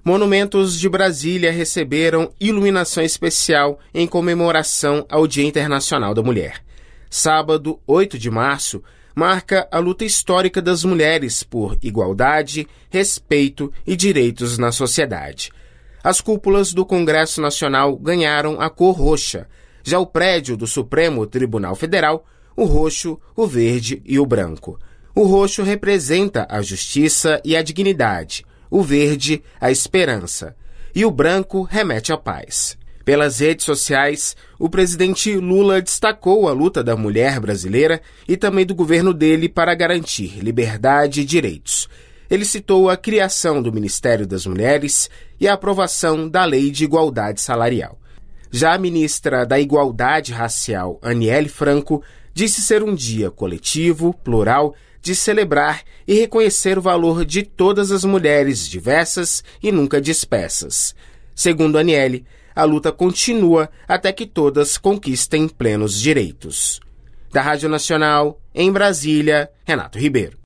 Monumentos de Brasília receberam iluminação especial em comemoração ao Dia Internacional da Mulher. Sábado, 8 de março, marca a luta histórica das mulheres por igualdade, respeito e direitos na sociedade. As cúpulas do Congresso Nacional ganharam a cor roxa. Já o prédio do Supremo Tribunal Federal, o roxo, o verde e o branco. O roxo representa a justiça e a dignidade, o verde, a esperança, e o branco remete à paz. Pelas redes sociais, o presidente Lula destacou a luta da mulher brasileira e também do governo dele para garantir liberdade e direitos. Ele citou a criação do Ministério das Mulheres e a aprovação da Lei de Igualdade Salarial. Já a ministra da Igualdade Racial, Aniele Franco, disse ser um dia coletivo, plural, de celebrar e reconhecer o valor de todas as mulheres diversas e nunca dispersas. Segundo Aniele, a luta continua até que todas conquistem plenos direitos. Da Rádio Nacional, em Brasília, Renato Ribeiro.